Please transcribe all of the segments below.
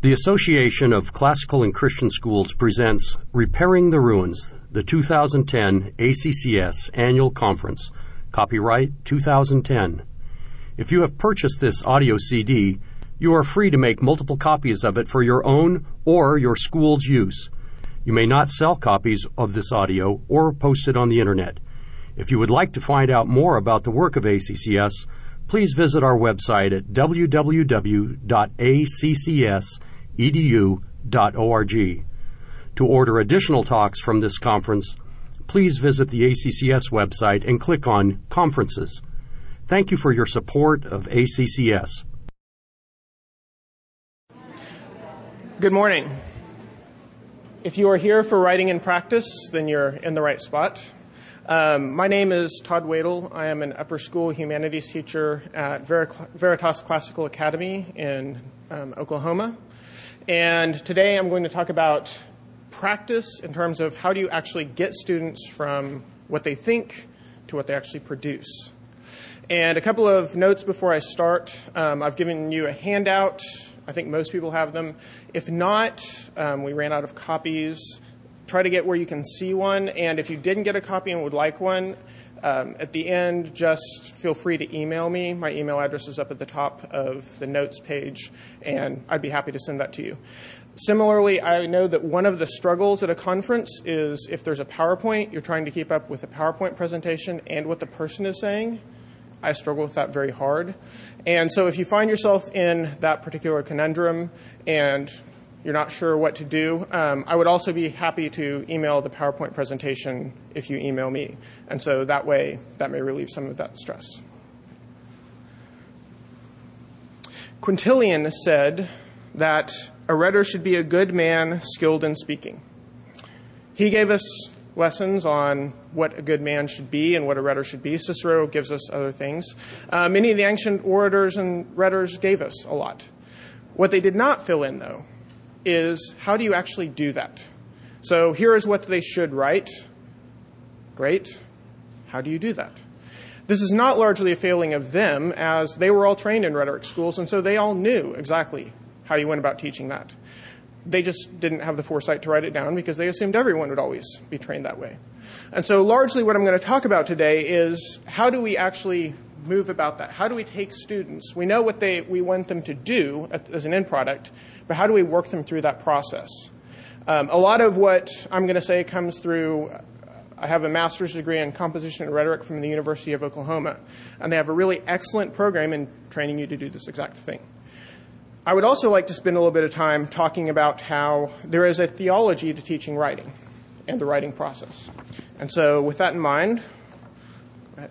The Association of Classical and Christian Schools presents Repairing the Ruins, the 2010 ACCS Annual Conference, copyright 2010. If you have purchased this audio CD, you are free to make multiple copies of it for your own or your school's use. You may not sell copies of this audio or post it on the Internet. If you would like to find out more about the work of ACCS, please visit our website at www.accs.edu.org. To order additional talks from this conference, please visit the ACCS website and click on Conferences. Thank you for your support of ACCS. Good morning. If you are here for writing in practice, then you're in the right spot. My name is Todd Wadle. I am an upper school humanities teacher at Veritas Classical Academy in Oklahoma. And today I'm going to talk about practice in terms of how do you actually get students from what they think to what they actually produce. And a couple of notes before I start. I've given you a handout. I think most people have them. If not, we ran out of copies. Try to get where you can see one, and if you didn't get a copy and would like one, at the end, just feel free to email me. My email address is up at the top of the notes page, and I'd be happy to send that to you. Similarly, I know that one of the struggles at a conference is if there's a PowerPoint, you're trying to keep up with the PowerPoint presentation and what the person is saying. I struggle with that very hard. And so if you find yourself in that particular conundrum and you're not sure what to do, I would also be happy to email the PowerPoint presentation if you email me. And so that way, that may relieve some of that stress. Quintilian said that a rhetor should be a good man skilled in speaking. He gave us lessons on what a good man should be and what a rhetor should be. Cicero gives us other things. Many of the ancient orators and rhetors gave us a lot. What they did not fill in, though, is how do you actually do that? So here is what they should write. Great. How do you do that? This is not largely a failing of them, as they were all trained in rhetoric schools, and so they all knew exactly how you went about teaching that. They just didn't have the foresight to write it down because they assumed everyone would always be trained that way. And so largely what I'm going to talk about today is how do we actually move about that? How do we take students? We know what we want them to do as an end product, but how do we work them through that process? A lot of what I'm going to say comes through, I have a master's degree in composition and rhetoric from the University of Oklahoma, and they have a really excellent program in training you to do this exact thing. I would also like to spend a little bit of time talking about how there is a theology to teaching writing and the writing process. And so with that in mind, go ahead.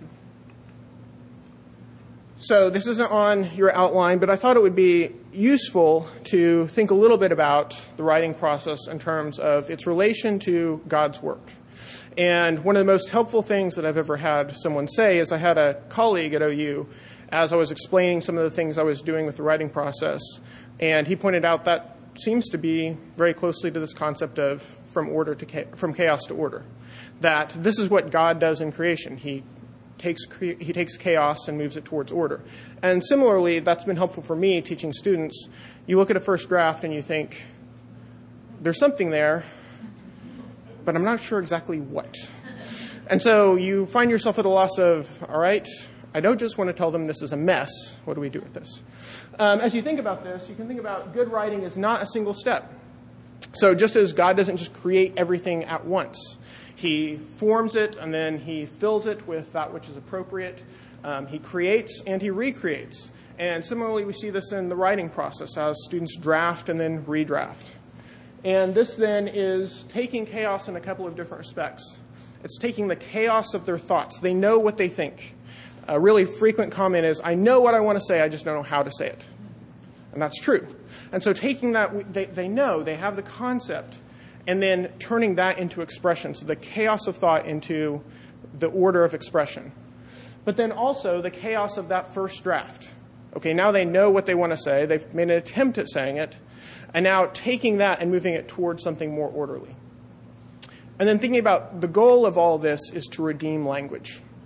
So this isn't on your outline, but I thought it would be useful to think a little bit about the writing process in terms of its relation to God's work. And one of the most helpful things that I've ever had someone say is I had a colleague at OU, as I was explaining some of the things I was doing with the writing process, and he pointed out that seems to be very closely to this concept of from chaos to order, that this is what God does in creation. He takes chaos and moves it towards order. And similarly, that's been helpful for me teaching students. You look at a first draft and you think, there's something there, but I'm not sure exactly what. And so you find yourself at a loss of, all right, I don't just want to tell them this is a mess. What do we do with this? As you think about this, you can think about good writing is not a single step. So just as God doesn't just create everything at once, He forms it and then He fills it with that which is appropriate. He creates and He recreates. And similarly, we see this in the writing process as students draft and then redraft. And this then is taking chaos in a couple of different respects. It's taking the chaos of their thoughts. They know what they think. A really frequent comment is, I know what I want to say, I just don't know how to say it. And that's true. And so taking that, they know, they have the concept, and then turning that into expression. So the chaos of thought into the order of expression. But then also the chaos of that first draft. Okay, now they know what they want to say. They've made an attempt at saying it. And now taking that and moving it towards something more orderly. And then thinking about the goal of all this is to redeem language.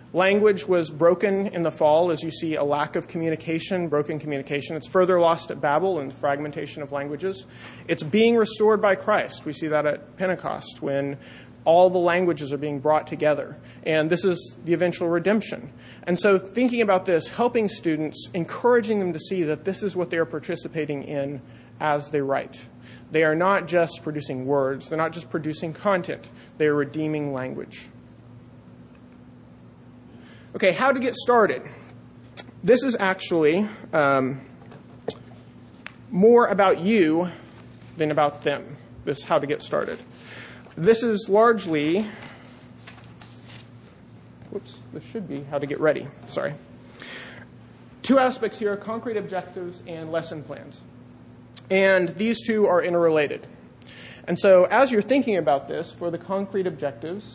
Language was broken in the fall, as you see a lack of communication, broken communication. It's further lost at Babel and fragmentation of languages. It's being restored by Christ. We see that at Pentecost when all the languages are being brought together. And this is the eventual redemption. And so thinking about this, helping students, encouraging them to see that this is what they are participating in as they write. They are not just producing words. They're not just producing content. They are redeeming language. Okay, how to get started. This is actually more about you than about them, this how to get started. This is largely, this should be how to get ready, sorry. Two aspects here, concrete objectives and lesson plans. And these two are interrelated. And so as you're thinking about this, for the concrete objectives,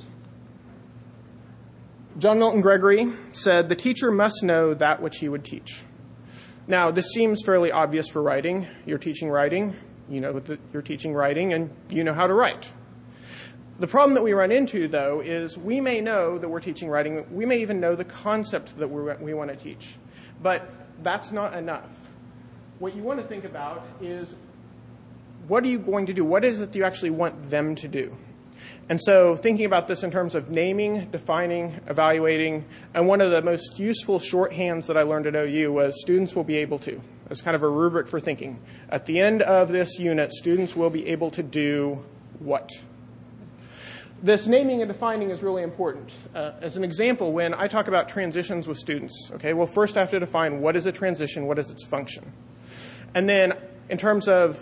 John Milton Gregory said, "The teacher must know that which he would teach." Now, this seems fairly obvious for writing. You're teaching writing, you know that you're teaching writing, and you know how to write. The problem that we run into, though, is we may know that we're teaching writing. We may even know the concept that we want to teach. But that's not enough. What you want to think about is, what are you going to do? What is it that you actually want them to do? And so thinking about this in terms of naming, defining, evaluating, and one of the most useful shorthands that I learned at OU was students will be able to. It's kind of a rubric for thinking. At the end of this unit, students will be able to do what? This naming and defining is really important. As an example, when I talk about transitions with students, okay, well, first I have to define what is a transition, what is its function. And then in terms of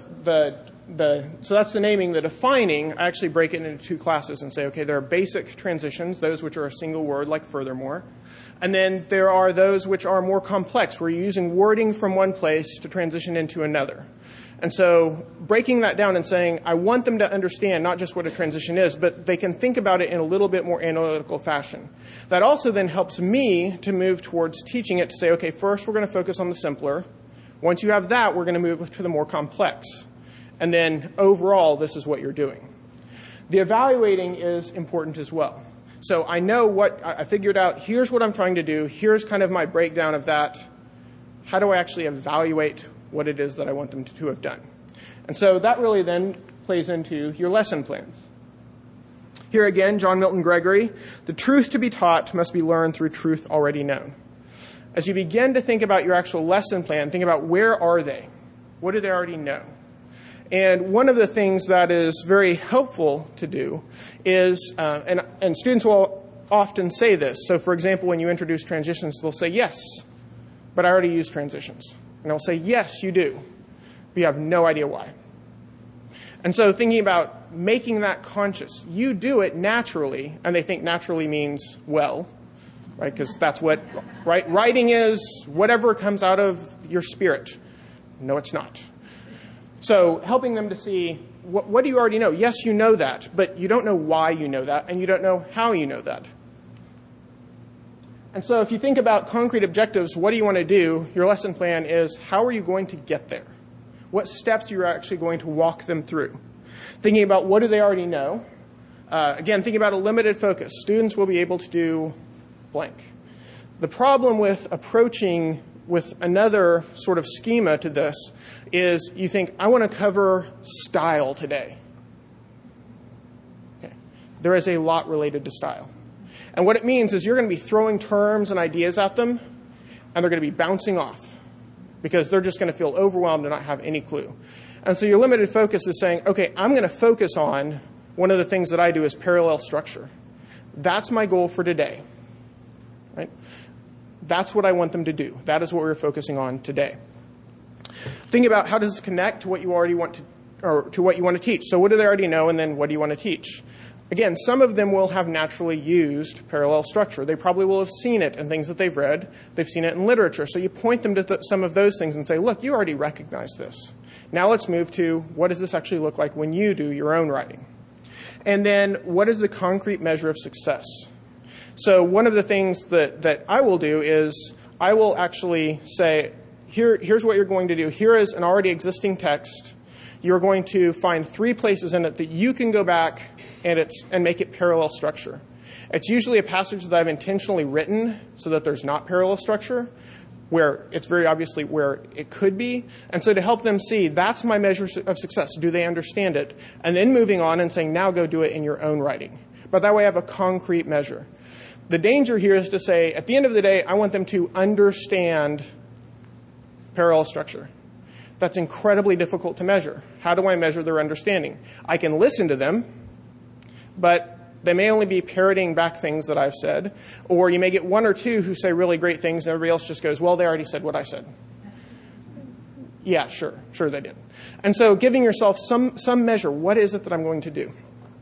so that's the naming. The defining, I actually break it into two classes and say, okay, there are basic transitions, those which are a single word like furthermore. And then there are those which are more complex, where you're using wording from one place to transition into another. And so breaking that down and saying, I want them to understand not just what a transition is, but they can think about it in a little bit more analytical fashion. That also then helps me to move towards teaching it to say, okay, first we're going to focus on the simpler. Once you have that, we're going to move to the more complex. And then overall, this is what you're doing. The evaluating is important as well. So I know what I figured out. Here's what I'm trying to do. Here's kind of my breakdown of that. How do I actually evaluate what it is that I want them to have done? And so that really then plays into your lesson plans. Here again, John Milton Gregory, "The truth to be taught must be learned through truth already known." As you begin to think about your actual lesson plan, think about where are they? What do they already know? And one of the things that is very helpful to do is, and students will often say this. So, for example, when you introduce transitions, they'll say, yes, but I already use transitions. And I'll say, yes, you do, but you have no idea why. And so thinking about making that conscious, you do it naturally, and they think naturally means well, right? Because that's what writing is, whatever comes out of your spirit. No, it's not. So helping them to see, what do you already know? Yes, you know that, but you don't know why you know that, and you don't know how you know that. And so if you think about concrete objectives, what do you want to do? Your lesson plan is, how are you going to get there? What steps you're actually going to walk them through? Thinking about what do they already know? Again, thinking about a limited focus. Students will be able to do blank. The problem with approaching with another sort of schema to this is you think, I want to cover style today. Okay. There is a lot related to style. And what it means is you're going to be throwing terms and ideas at them, and they're going to be bouncing off because they're just going to feel overwhelmed and not have any clue. And so your limited focus is saying, okay, I'm going to focus on one of the things that I do is parallel structure. That's my goal for today. Right? That's what I want them to do. That is what we're focusing on today. Think about how does this connect to what you already want to, or to what you want to teach. So what do they already know, and then what do you want to teach? Again, some of them will have naturally used parallel structure. They probably will have seen it in things that they've read. They've seen it in literature. So you point them to some of those things and say, look, you already recognize this. Now let's move to what does this actually look like when you do your own writing? And then what is the concrete measure of success? So one of the things that I will do is I will actually say, here's what you're going to do. Here is an already existing text. You're going to find 3 places in it that you can go back and make it parallel structure. It's usually a passage that I've intentionally written so that there's not parallel structure, where it's very obviously where it could be. And so to help them see, that's my measure of success. Do they understand it? And then moving on and saying, now go do it in your own writing. But that way I have a concrete measure. The danger here is to say, at the end of the day, I want them to understand parallel structure. That's incredibly difficult to measure. How do I measure their understanding? I can listen to them, but they may only be parroting back things that I've said, or you may get one or two who say really great things, and everybody else just goes, well, they already said what I said. Yeah, sure they did. And so giving yourself some measure, what is it that I'm going to do?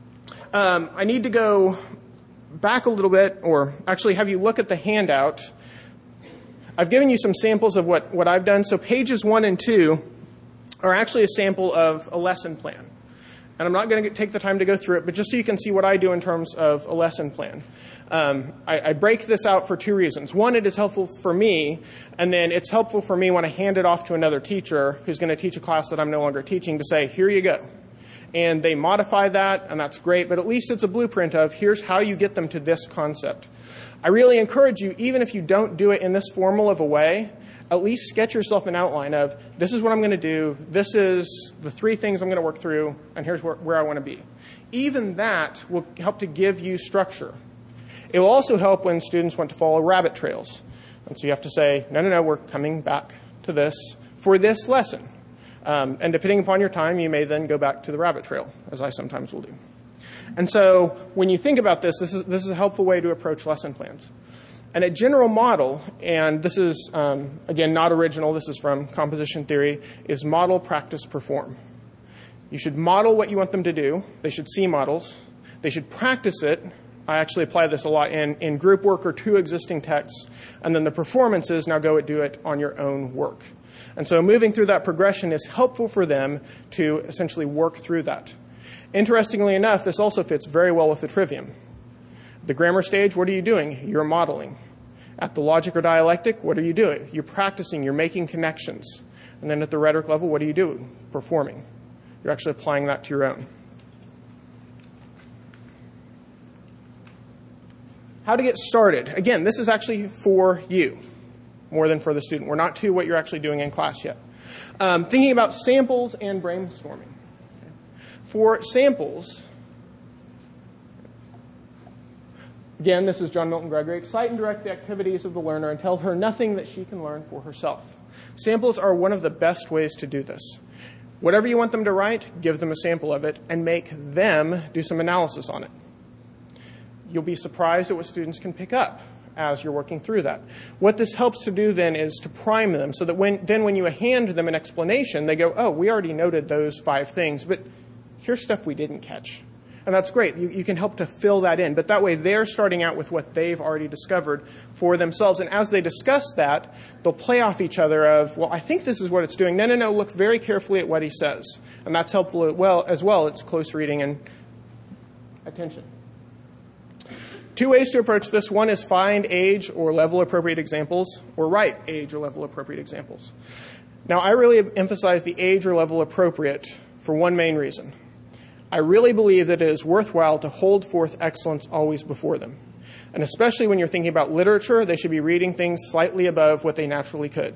I need to go back a little bit, or actually have you look at the handout. I've given you some samples of what I've done. So pages 1 and 2 are actually a sample of a lesson plan. And I'm not going to take the time to go through it, but just so you can see what I do in terms of a lesson plan. I break this out for 2 reasons. One, it is helpful for me, and then it's helpful for me when I hand it off to another teacher who's going to teach a class that I'm no longer teaching to say, here you go. And they modify that, and that's great, but at least it's a blueprint of here's how you get them to this concept. I really encourage you, even if you don't do it in this formal of a way, at least sketch yourself an outline of this is what I'm going to do, this is the 3 things I'm going to work through, and here's where I want to be. Even that will help to give you structure. It will also help when students want to follow rabbit trails. And so you have to say, no, we're coming back to this for this lesson. And depending upon your time, you may then go back to the rabbit trail, as I sometimes will do. And so when you think about this is a helpful way to approach lesson plans. And a general model, and this is, again, not original, this is from composition theory, is model, practice, perform. You should model what you want them to do. They should see models. They should practice it. I actually apply this a lot in group work or 2 existing texts. And then the performance is now go do it on your own work. And so moving through that progression is helpful for them to essentially work through that. Interestingly enough, this also fits very well with the trivium. The grammar stage, what are you doing? You're modeling. At the logic or dialectic, what are you doing? You're practicing, you're making connections. And then at the rhetoric level, what are you doing? Performing. You're actually applying that to your own. How to get started. Again, this is actually for you more than for the student. We're not to what you're actually doing in class yet. Thinking about samples and brainstorming. For samples, again, this is John Milton Gregory. Excite and direct the activities of the learner and tell her nothing that she can learn for herself. Samples are one of the best ways to do this. Whatever you want them to write, give them a sample of it and make them do some analysis on it. You'll be surprised at what students can pick up as you're working through that. What this helps to do then is to prime them so that when you hand them an explanation, they go, oh, we already noted those 5 things, but here's stuff we didn't catch. And that's great. You can help to fill that in. But that way they're starting out with what they've already discovered for themselves. And as they discuss that, they'll play off each other of, well, I think this is what it's doing. No, look very carefully at what he says. And that's helpful as well. It's close reading and attention. 2 ways to approach this. One is find age or level appropriate examples, or write age or level appropriate examples. Now, I really emphasize the age or level appropriate for one main reason. I really believe that it is worthwhile to hold forth excellence always before them. And especially when you're thinking about literature, they should be reading things slightly above what they naturally could.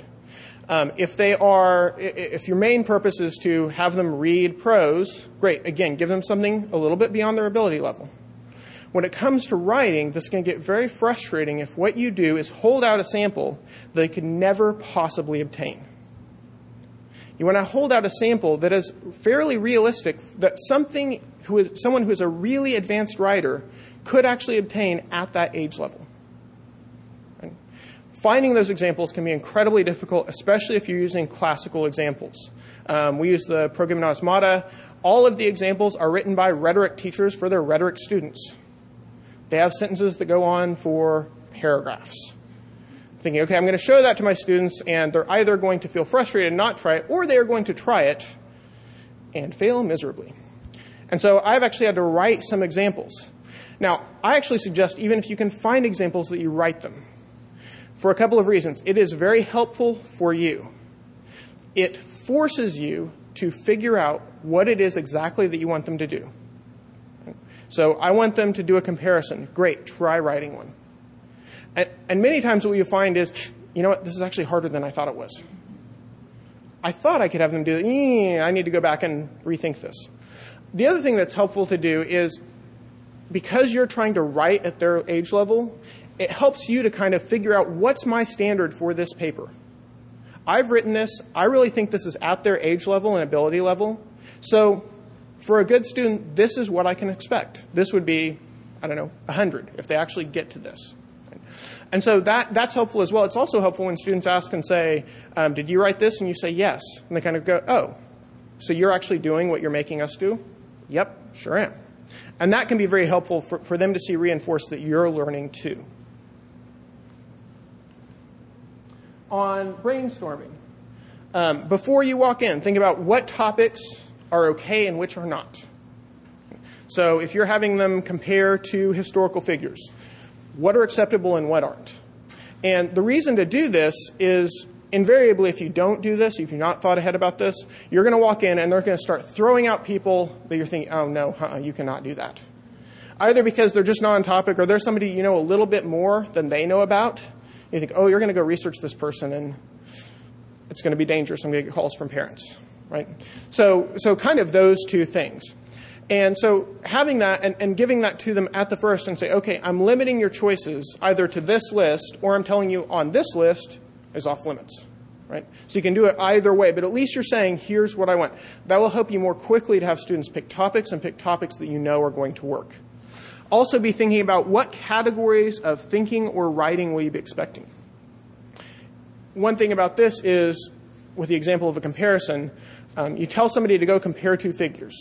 If your main purpose is to have them read prose, great. Again, give them something a little bit beyond their ability level. When it comes to writing, this can get very frustrating if what you do is hold out a sample that they could never possibly obtain. You want to hold out a sample that is fairly realistic, that someone who is a really advanced writer could actually obtain at that age level. Right? Finding those examples can be incredibly difficult, especially if you're using classical examples. We use the Progymnasmata. All of the examples are written by rhetoric teachers for their rhetoric students. They have sentences that go on for paragraphs. Thinking, okay, I'm going to show that to my students, and they're either going to feel frustrated and not try it, or they are going to try it and fail miserably. And so I've actually had to write some examples. Now, I actually suggest even if you can find examples that you write them, for a couple of reasons. It is very helpful for you. It forces you to figure out what it is exactly that you want them to do. So I want them to do a comparison. Great, try writing one. And many times what you find is, you know what, this is actually harder than I thought it was. I thought I could have them do it. I need to go back and rethink this. The other thing that's helpful to do is, because you're trying to write at their age level, it helps you to kind of figure out what's my standard for this paper. I've written this. I really think this is at their age level and ability level. So for a good student, this is what I can expect. This would be, 100 if they actually get to this. And so that's helpful as well. It's also helpful when students ask and say, did you write this? And you say yes. And they kind of go, oh, so you're actually doing what you're making us do? Yep, sure am. And that can be very helpful for them to see reinforced that you're learning too. On brainstorming, before you walk in, think about what topics are okay and which are not. So if you're having them compare two historical figures, what are acceptable and what aren't? And the reason to do this is, invariably, if you don't do this, if you've not thought ahead about this, you're going to walk in and they're going to start throwing out people that you're thinking, oh, no, you cannot do that. Either because they're just not on topic or there's somebody you know a little bit more than they know about. You think, oh, you're going to go research this person and it's going to be dangerous. I'm going to get calls from parents, right? So kind of those two things. And so having that and giving that to them at the first and say, okay, I'm limiting your choices either to this list or I'm telling you on this list is off limits, right? So you can do it either way, but at least you're saying, here's what I want. That will help you more quickly to have students pick topics and pick topics that you know are going to work. Also be thinking about what categories of thinking or writing will you be expecting. One thing about this is, with the example of a comparison, you tell somebody to go compare two figures.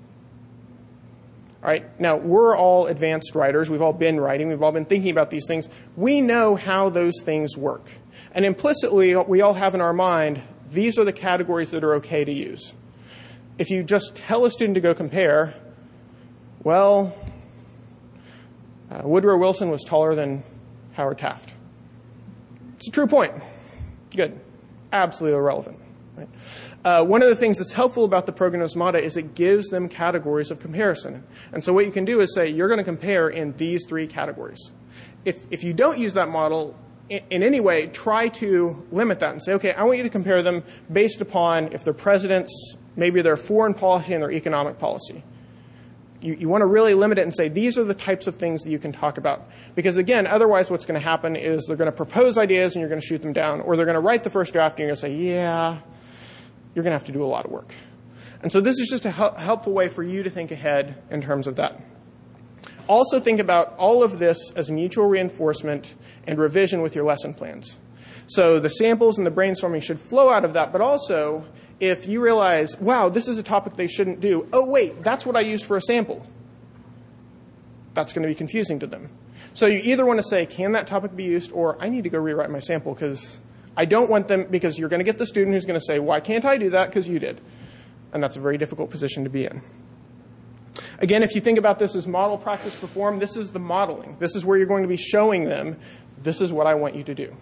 All right? Now, we're all advanced writers. We've all been writing. We've all been thinking about these things. We know how those things work. And implicitly, we all have in our mind, these are the categories that are okay to use. If you just tell a student to go compare, well, Woodrow Wilson was taller than Howard Taft. It's a true point. Good. Absolutely irrelevant. Right? One of the things that's helpful about the Prognosmata is it gives them categories of comparison. And so what you can do is say, you're going to compare in these three categories. If you don't use that model in any way, try to limit that and say, okay, I want you to compare them based upon if they're presidents, maybe their foreign policy and their economic policy. You want to really limit it and say, these are the types of things that you can talk about. Because, again, otherwise what's going to happen is they're going to propose ideas and you're going to shoot them down, or they're going to write the first draft and you're going to say, yeah, you're going to have to do a lot of work. And so this is just a helpful way for you to think ahead in terms of that. Also think about all of this as mutual reinforcement and revision with your lesson plans. So the samples and the brainstorming should flow out of that, but also if you realize, wow, this is a topic they shouldn't do, oh, wait, that's what I used for a sample. That's going to be confusing to them. So you either want to say, can that topic be used, or I need to go rewrite my sample because I don't want them, because you're going to get the student who's going to say, why can't I do that? Because you did. And that's a very difficult position to be in. Again, if you think about this as model, practice, perform, this is the modeling. This is where you're going to be showing them, this is what I want you to do.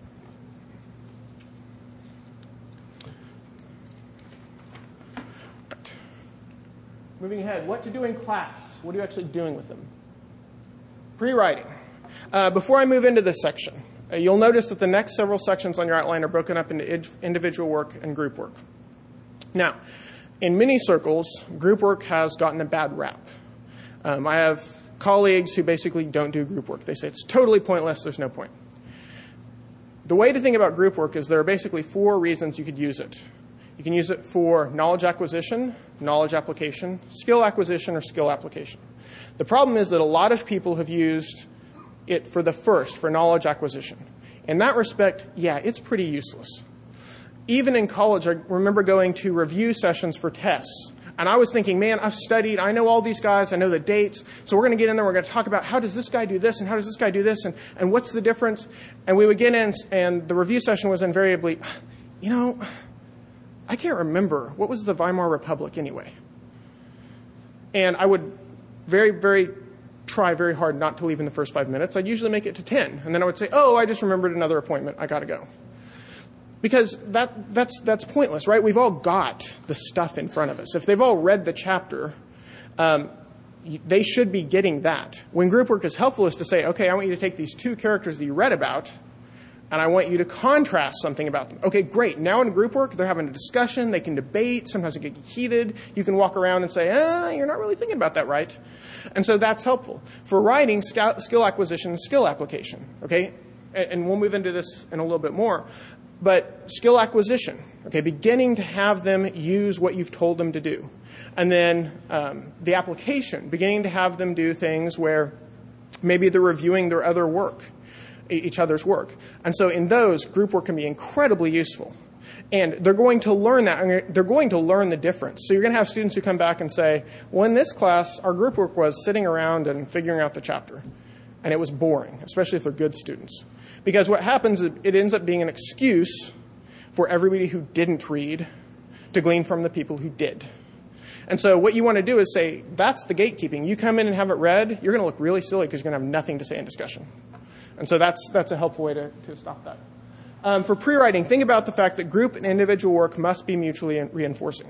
Moving ahead, what to do in class. What are you actually doing with them? Pre-writing. Before I move into this section, you'll notice that the next several sections on your outline are broken up into individual work and group work. Now, in many circles, group work has gotten a bad rap. I have colleagues who basically don't do group work. They say it's totally pointless, there's no point. The way to think about group work is there are basically 4 reasons you could use it. You can use it for knowledge acquisition, knowledge application, skill acquisition, or skill application. The problem is that a lot of people have used it for the first, for knowledge acquisition. In that respect, yeah, it's pretty useless. Even in college, I remember going to review sessions for tests. And I was thinking, man, I've studied, I know all these guys, I know the dates, so we're going to get in there, we're going to talk about how does this guy do this, and how does this guy do this, and what's the difference? And we would get in, and the review session was invariably, I can't remember. What was the Weimar Republic anyway? And I would try very hard not to leave in the first 5 minutes. I'd usually make it to 10. And then I would say, oh, I just remembered another appointment. I got to go. Because that's pointless, right? We've all got the stuff in front of us. If they've all read the chapter, they should be getting that. When group work is helpful is to say, okay, I want you to take these two characters that you read about, and I want you to contrast something about them. Okay, great. Now in group work, they're having a discussion. They can debate. Sometimes it gets heated. You can walk around and say, you're not really thinking about that right. And so that's helpful. For writing, skill acquisition, skill application. Okay, and we'll move into this in a little bit more. But skill acquisition, okay, beginning to have them use what you've told them to do. And then the application, beginning to have them do things where maybe they're reviewing their other work, each other's work. And so in those, group work can be incredibly useful. And they're going to learn that, and they're going to learn the difference. So you're going to have students who come back and say, well, in this class, our group work was sitting around and figuring out the chapter. And it was boring, especially if they're good students. Because what happens is it ends up being an excuse for everybody who didn't read to glean from the people who did. And so what you want to do is say, that's the gatekeeping. You come in and have it read, you're going to look really silly because you're going to have nothing to say in discussion. And so that's a helpful way to stop that. For pre-writing, think about the fact that group and individual work must be mutually reinforcing.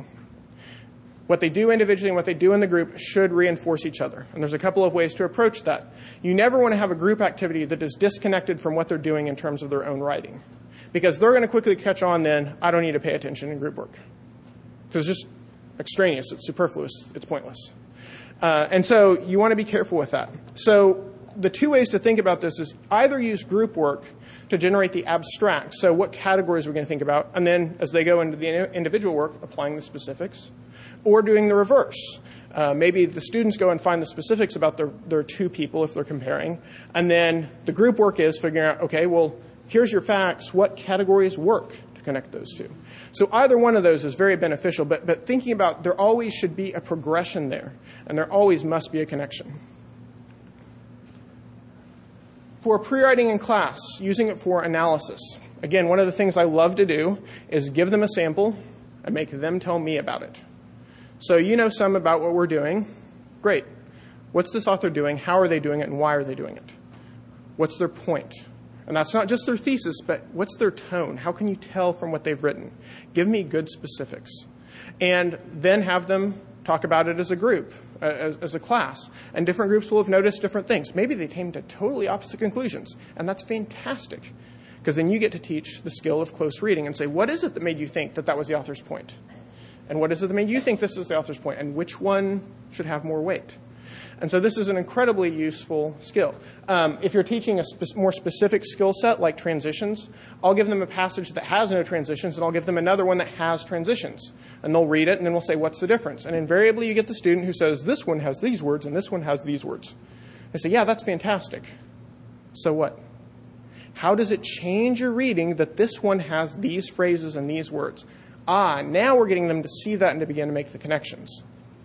What they do individually and what they do in the group should reinforce each other. And there's a couple of ways to approach that. You never want to have a group activity that is disconnected from what they're doing in terms of their own writing. Because they're going to quickly catch on then, I don't need to pay attention in group work. Because it's just extraneous, it's superfluous, it's pointless. And so you want to be careful with that. So the two ways to think about this is either use group work to generate the abstract, so what categories we're going to think about, and then as they go into the individual work, applying the specifics, or doing the reverse. Maybe the students go and find the specifics about their two people if they're comparing, and then the group work is figuring out, okay, well, here's your facts, what categories work to connect those two. So either one of those is very beneficial, but thinking about there always should be a progression there, and there always must be a connection. For pre-writing in class, using it for analysis. Again, one of the things I love to do is give them a sample and make them tell me about it. So you know some about what we're doing. Great. What's this author doing? How are they doing it? And why are they doing it? What's their point? And that's not just their thesis, but what's their tone? How can you tell from what they've written? Give me good specifics. And then have them talk about it as a group, as a class. And different groups will have noticed different things. Maybe they came to totally opposite conclusions. And that's fantastic. Because then you get to teach the skill of close reading and say, what is it that made you think that that was the author's point? And what is it that made you think this is the author's point? And which one should have more weight? And so this is an incredibly useful skill. If you're teaching a more specific skill set like transitions, I'll give them a passage that has no transitions, and I'll give them another one that has transitions. And they'll read it, and then we'll say, what's the difference? And invariably you get the student who says, this one has these words, and this one has these words. I say, yeah, that's fantastic. So what? How does it change your reading that this one has these phrases and these words? Now we're getting them to see that and to begin to make the connections.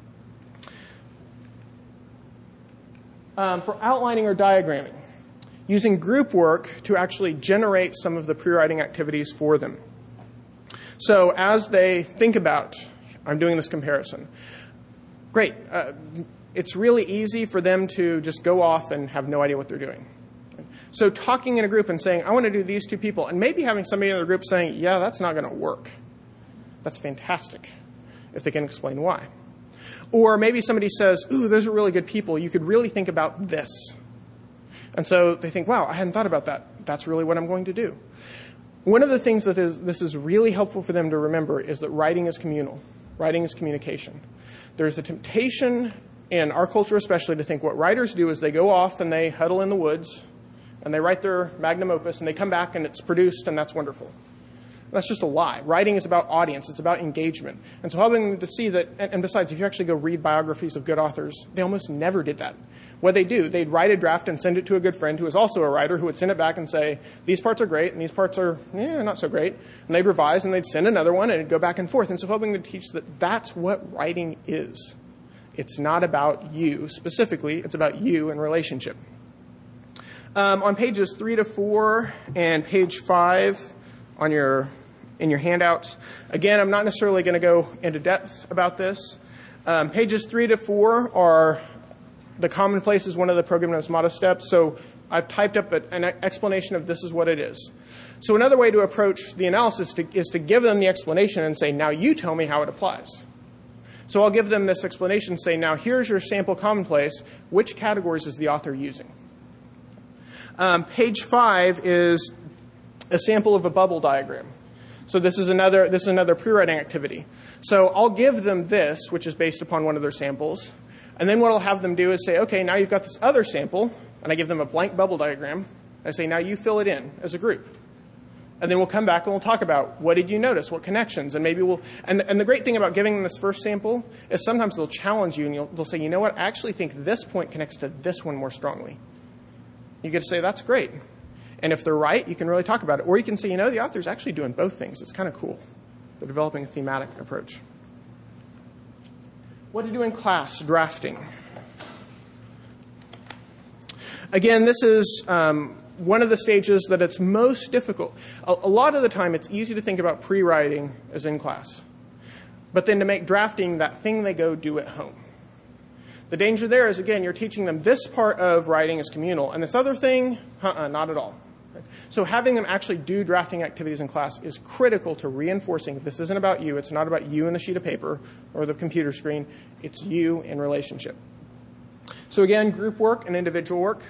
For outlining or diagramming, using group work to actually generate some of the pre-writing activities for them. So as they think about, I'm doing this comparison, great. It's really easy for them to just go off and have no idea what they're doing. So talking in a group and saying, I want to do these two people, and maybe having somebody in the group saying, yeah, that's not going to work. That's fantastic, if they can explain why. Or maybe somebody says, ooh, those are really good people. You could really think about this. And so they think, wow, I hadn't thought about that. That's really what I'm going to do. One of the things that this is really helpful for them to remember is that writing is communal. Writing is communication. There's a temptation, in our culture especially, to think what writers do is they go off and they huddle in the woods and they write their magnum opus and they come back and it's produced and that's wonderful. That's just a lie. Writing is about audience. It's about engagement. And so helping them to see that, and besides, if you actually go read biographies of good authors, they almost never did that. What they do, they'd write a draft and send it to a good friend who is also a writer who would send it back and say, these parts are great and these parts are not so great. And they'd revise and they'd send another one and it'd go back and forth. And so helping them teach that that's what writing is. It's not about you specifically. It's about you and relationship. On pages 3 to 4 and page 5 in your handouts. Again, I'm not necessarily going to go into depth about this. Pages 3 to 4 are the commonplace is one of the program notes motto steps. So I've typed up an explanation of this is what it is. So another way to approach the analysis is to give them the explanation and say, now you tell me how it applies. So I'll give them this explanation, say, now here's your sample commonplace. Which categories is the author using? Page 5 is a sample of a bubble diagram. So this is another pre-writing activity. So I'll give them this, which is based upon one of their samples. And then what I'll have them do is say, okay, now you've got this other sample. And I give them a blank bubble diagram. I say, now you fill it in as a group. And then we'll come back and we'll talk about what did you notice, what connections, and maybe and the great thing about giving them this first sample is sometimes they'll challenge you and they'll say, you know what, I actually think this point connects to this one more strongly. You get to say, that's great. And if they're right, you can really talk about it. Or you can say, you know, the author's actually doing both things. It's kind of cool. They're developing a thematic approach. What to do in class, drafting. Again, this is one of the stages that it's most difficult. A lot of the time, it's easy to think about pre-writing as in class. But then to make drafting that thing they go do at home. The danger there is, again, you're teaching them this part of writing is communal, and this other thing, not at all. So having them actually do drafting activities in class is critical to reinforcing this isn't about you. It's not about you and the sheet of paper or the computer screen. It's you in relationship. So again, group work and individual work.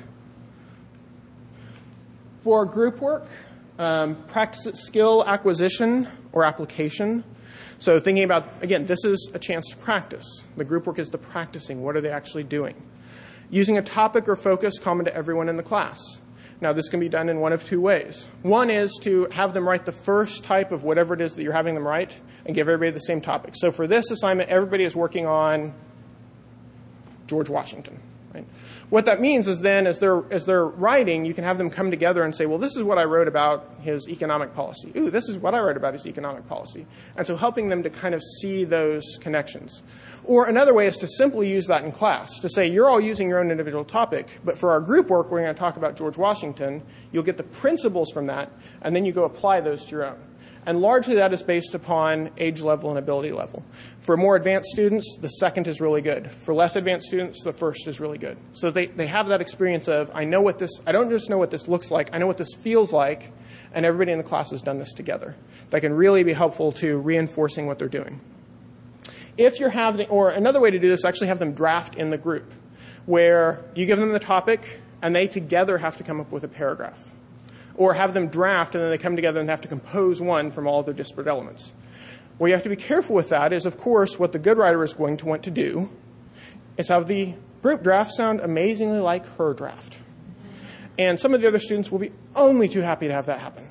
For group work, practice skill acquisition or application. So thinking about, again, this is a chance to practice. The group work is the practicing. What are they actually doing? Using a topic or focus common to everyone in the class. Now, this can be done in one of two ways. One is to have them write the first type of whatever it is that you're having them write and give everybody the same topic. So for this assignment, everybody is working on George Washington. Right? What that means is then as they're writing, you can have them come together and say, well, this is what I wrote about his economic policy. Ooh, this is what I wrote about his economic policy. And so helping them to kind of see those connections. Or another way is to simply use that in class, to say you're all using your own individual topic, but for our group work, we're going to talk about George Washington. You'll get the principles from that, and then you go apply those to your own. And largely that is based upon age level and ability level. For more advanced students, the second is really good. For less advanced students, the first is really good. So they have that experience of, I don't just know what this looks like, I know what this feels like, and everybody in the class has done this together. That can really be helpful to reinforcing what they're doing. If you're having, or another way to do this, actually have them draft in the group, where you give them the topic, and they together have to come up with a paragraph. Or have them draft, and then they come together and have to compose one from all their disparate elements. Where you have to be careful with that is, of course, what the good writer is going to want to do is have the group draft sound amazingly like her draft. And some of the other students will be only too happy to have that happen.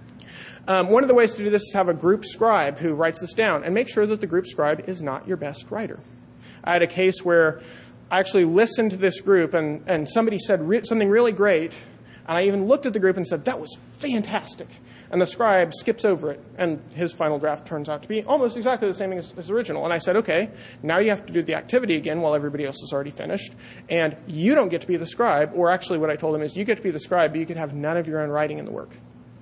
One of the ways to do this is have a group scribe who writes this down, and make sure that the group scribe is not your best writer. I had a case where I actually listened to this group, and somebody said something really great, and I even looked at the group and said, that was fantastic. And the scribe skips over it, and his final draft turns out to be almost exactly the same as the original. And I said, okay, now you have to do the activity again while everybody else is already finished. And you don't get to be the scribe, or actually what I told him is you get to be the scribe, but you could have none of your own writing in the work.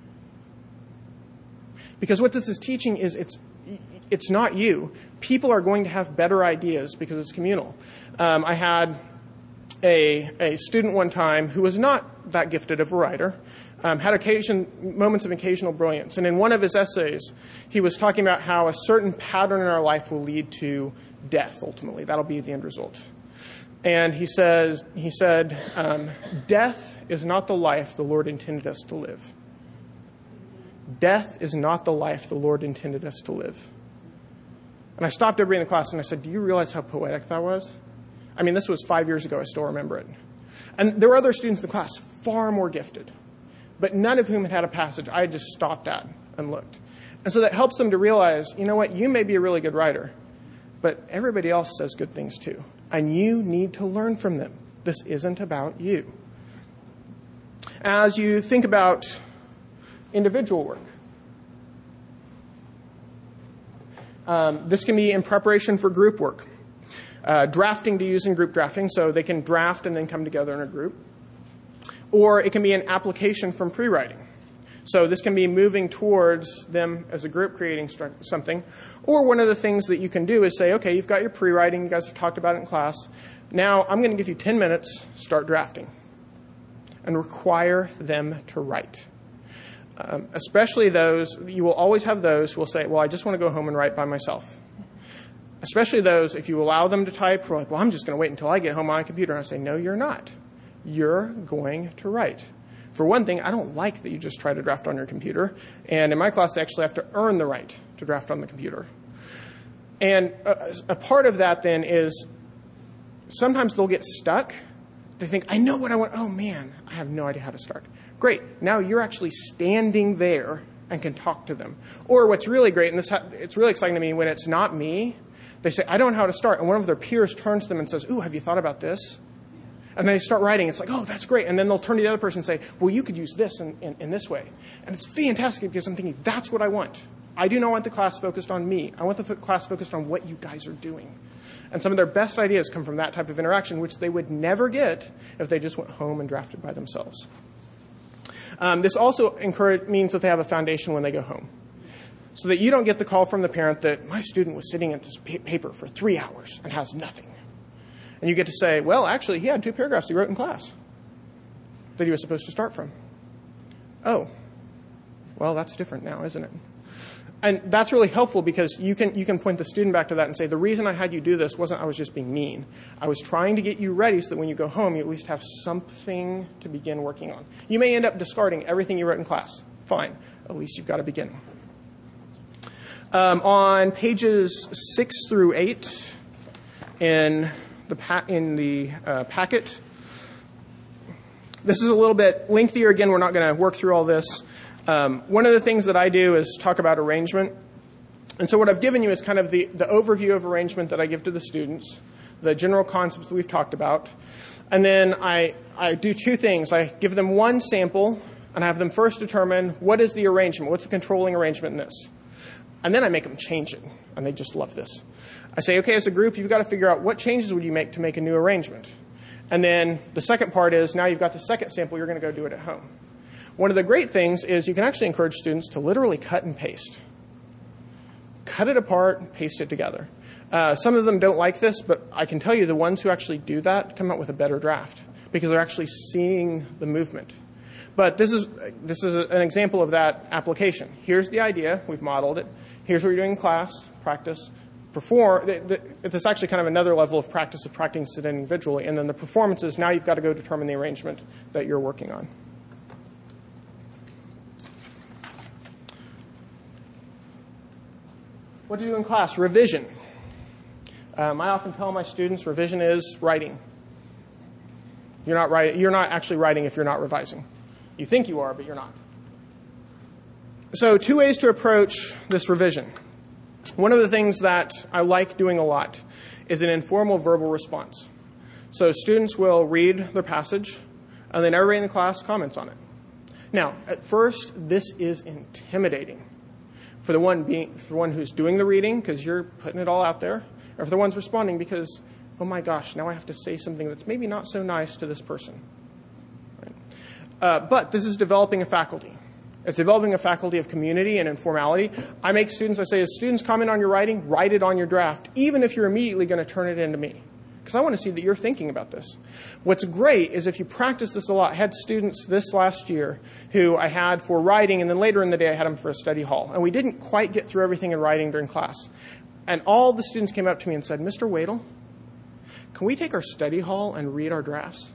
Because what this is teaching is it's not you. People are going to have better ideas because it's communal. I had a student one time who was not that gifted of a writer, had moments of occasional brilliance. And in one of his essays, he was talking about how a certain pattern in our life will lead to death, ultimately. That'll be the end result. And he said, death is not the life the Lord intended us to live. Death is not the life the Lord intended us to live. And I stopped everybody in the class and I said, do you realize how poetic that was? I mean, this was 5 years ago. I still remember it. And there were other students in the class far more gifted, but none of whom had a passage I had just stopped at and looked. And so that helps them to realize, you know what, you may be a really good writer, but everybody else says good things too. And you need to learn from them. This isn't about you. As you think about individual work, this can be in preparation for group work. Drafting to use in group drafting, so they can draft and then come together in a group. Or it can be an application from pre-writing. So this can be moving towards them as a group creating something. Or one of the things that you can do is say, okay, you've got your pre-writing, you guys have talked about it in class. Now I'm going to give you 10 minutes, start drafting. And require them to write. Especially those, you will always have those who will say, well, I just want to go home and write by myself. Especially those, if you allow them to type, we're like, well, I'm just going to wait until I get home on my computer. And I say, no, you're not. You're going to write. For one thing, I don't like that you just try to draft on your computer. And in my class, they actually have to earn the right to draft on the computer. And a part of that then is sometimes they'll get stuck. They think, I know what I want. Oh, man, I have no idea how to start. Great. Now you're actually standing there and can talk to them. Or what's really great, and it's really exciting to me, when it's not me, they say, I don't know how to start. And one of their peers turns to them and says, ooh, have you thought about this? And they start writing. It's like, oh, that's great. And then they'll turn to the other person and say, well, you could use this in this way. And it's fantastic because I'm thinking, that's what I want. I do not want the class focused on me. I want the class focused on what you guys are doing. And some of their best ideas come from that type of interaction, which they would never get if they just went home and drafted by themselves. This also means that they have a foundation when they go home, so that you don't get the call from the parent that my student was sitting at this paper for 3 hours and has nothing. And you get to say, well, actually, he had 2 paragraphs he wrote in class that he was supposed to start from. Oh, well, that's different now, isn't it? And that's really helpful because you can point the student back to that and say, the reason I had you do this wasn't I was just being mean. I was trying to get you ready so that when you go home, you at least have something to begin working on. You may end up discarding everything you wrote in class. Fine. At least you've got a beginning. On pages 6 through 8 in the packet, this is a little bit lengthier. Again, we're not going to work through all this. One of the things that I do is talk about arrangement. And so what I've given you is kind of the overview of arrangement that I give to the students, the general concepts that we've talked about. And then I do 2 things. I give them one sample, and I have them first determine what is the arrangement, what's the controlling arrangement in this. And then I make them change it, and they just love this. I say, okay, as a group, you've got to figure out what changes would you make to make a new arrangement. And then the second part is, now you've got the second sample, you're going to go do it at home. One of the great things is you can actually encourage students to literally cut and paste. Cut it apart and paste it together. Some of them don't like this, but I can tell you the ones who actually do that come out with a better draft because they're actually seeing the movement. But this is an example of that application. Here's the idea. We've modeled it. Here's what you're doing in class, practice, perform. It's actually kind of another level of practice of practicing it individually. And then the performance is now you've got to go determine the arrangement that you're working on. What to do in class? Revision. I often tell my students revision is writing. You're not actually writing if you're not revising. You think you are, but you're not. So 2 ways to approach this revision. One of the things that I like doing a lot is an informal verbal response. So students will read their passage, and then everybody in the class comments on it. Now, at first, this is intimidating. For the one who's doing the reading, because you're putting it all out there, or for the ones responding because, oh my gosh, now I have to say something that's maybe not so nice to this person. Right? But this is developing a faculty. It's developing a faculty of community and informality. I say, as students comment on your writing, write it on your draft, even if you're immediately going to turn it into me. Because I want to see that you're thinking about this. What's great is if you practice this a lot. I had students this last year who I had for writing, and then later in the day I had them for a study hall. And we didn't quite get through everything in writing during class. And all the students came up to me and said, Mr. Wadle, can we take our study hall and read our drafts?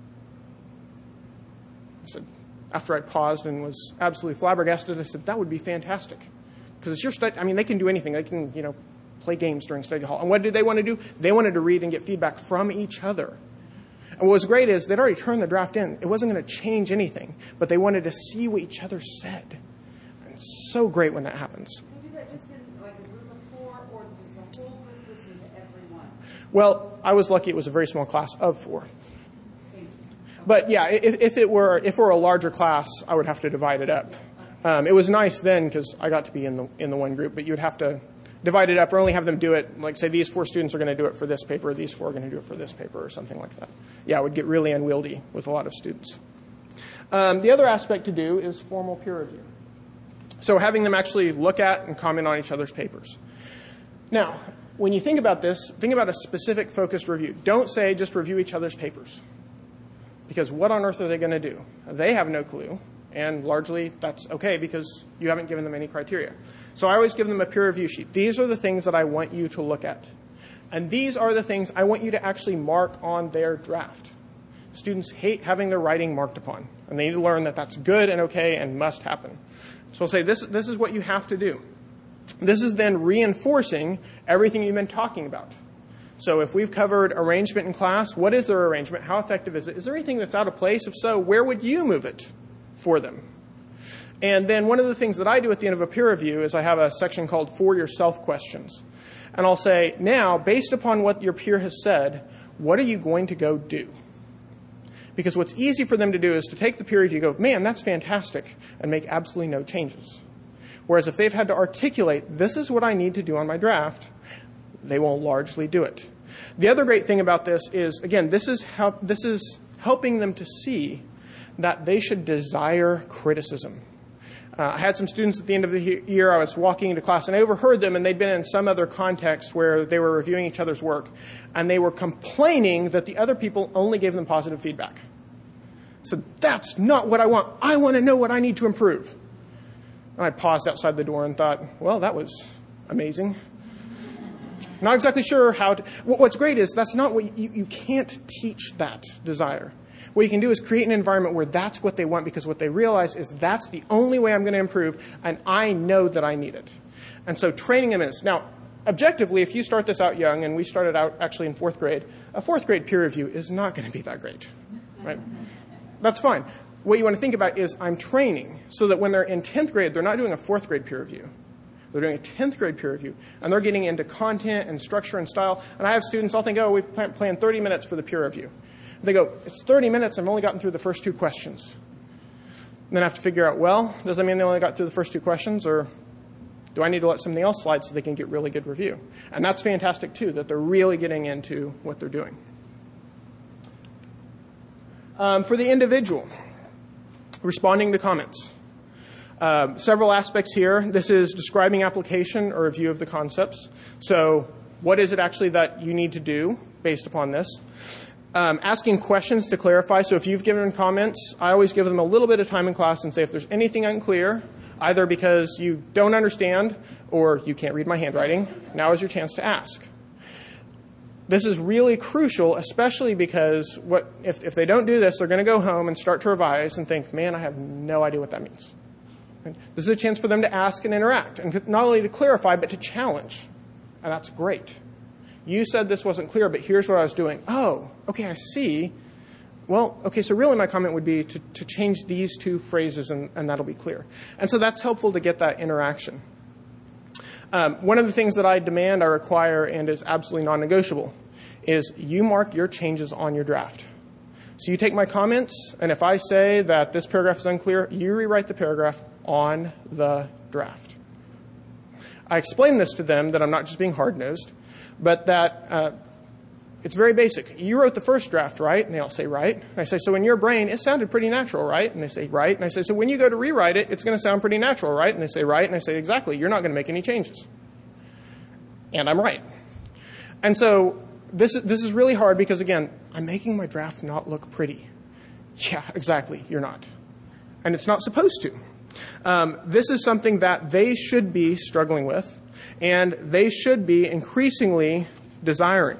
I said, after I paused and was absolutely flabbergasted, I said, that would be fantastic. Because it's your study. I mean, they can do anything. They can, play games during study hall. And what did they want to do? They wanted to read and get feedback from each other. And what was great is they'd already turned the draft in. It wasn't going to change anything, but they wanted to see what each other said. And it's so great when that happens. Can you do that just in like a group of 4, or does the whole group listen to everyone? Well, I was lucky it was a very small class of 4. But yeah, if it were a larger class, I would have to divide it up. It was nice then because I got to be in the one group, but you would have to divide it up or only have them do it, like say these 4 students are going to do it for this paper, these 4 are going to do it for this paper or something like that. Yeah, it would get really unwieldy with a lot of students. The other aspect to do is formal peer review. So having them actually look at and comment on each other's papers. Now, when you think about this, think about a specific focused review. Don't say just review each other's papers. Because what on earth are they going to do? They have no clue. And largely, that's okay because you haven't given them any criteria. So I always give them a peer review sheet. These are the things that I want you to look at. And these are the things I want you to actually mark on their draft. Students hate having their writing marked upon, and they need to learn that that's good and okay and must happen. So I'll say this is what you have to do. This is then reinforcing everything you've been talking about. So if we've covered arrangement in class, what is their arrangement? How effective is it? Is there anything that's out of place? If so, where would you move it for them? And then one of the things that I do at the end of a peer review is I have a section called For Yourself Questions. And I'll say, now, based upon what your peer has said, what are you going to go do? Because what's easy for them to do is to take the peer review and go, man, that's fantastic, and make absolutely no changes. Whereas if they've had to articulate, this is what I need to do on my draft, they will largely do it. The other great thing about this is, again, this is helping them to see that they should desire criticism. I had some students at the end of the year, I was walking into class, and I overheard them, and they'd been in some other context where they were reviewing each other's work, and they were complaining that the other people only gave them positive feedback. So that's not what I want. I want to know what I need to improve. And I paused outside the door and thought, well, that was amazing. Not exactly sure how to... What's great is that's not what you can't teach that desire. What you can do is create an environment where that's what they want, because what they realize is that's the only way I'm going to improve, and I know that I need it. And so training them is... Now, objectively, if you start this out young, and we started out actually in 4th grade, a 4th grade peer review is not going to be that great, right? That's fine. What you want to think about is I'm training so that when they're in 10th grade, they're not doing a 4th grade peer review. They're doing a 10th grade peer review, and they're getting into content and structure and style. And I have students, I'll think, oh, we've planned 30 minutes for the peer review. And they go, it's 30 minutes, I've only gotten through the first 2 questions. And then I have to figure out, well, does that mean they only got through the first 2 questions, or do I need to let something else slide so they can get really good review? And that's fantastic, too, that they're really getting into what they're doing. For the individual, responding to comments. Several aspects here. This is describing application or review of the concepts. So what is it actually that you need to do based upon this? Asking questions to clarify. So if you've given comments, I always give them a little bit of time in class and say if there's anything unclear, either because you don't understand or you can't read my handwriting, now is your chance to ask. This is really crucial, especially because if they don't do this, they're going to go home and start to revise and think, man, I have no idea what that means. This is a chance for them to ask and interact, and not only to clarify, but to challenge. And that's great. You said this wasn't clear, but here's what I was doing. Oh, okay, I see. Well, okay, so really my comment would be to change these 2 phrases, and that'll be clear. And so that's helpful to get that interaction. One of the things that I demand, I require, and is absolutely non-negotiable, is you mark your changes on your draft. So you take my comments, and if I say that this paragraph is unclear, you rewrite the paragraph on the draft. I explain this to them, that I'm not just being hard-nosed, but that it's very basic. You wrote the first draft, right? And they all say, right. And I say, so in your brain, it sounded pretty natural, right? And they say, right. And I say, so when you go to rewrite it, it's going to sound pretty natural, right? And they say, right. And I say, exactly. You're not going to make any changes. And I'm right. And so this is really hard because, again, I'm making my draft not look pretty. Yeah, exactly. You're not. And it's not supposed to. This is something that they should be struggling with, and they should be increasingly desiring.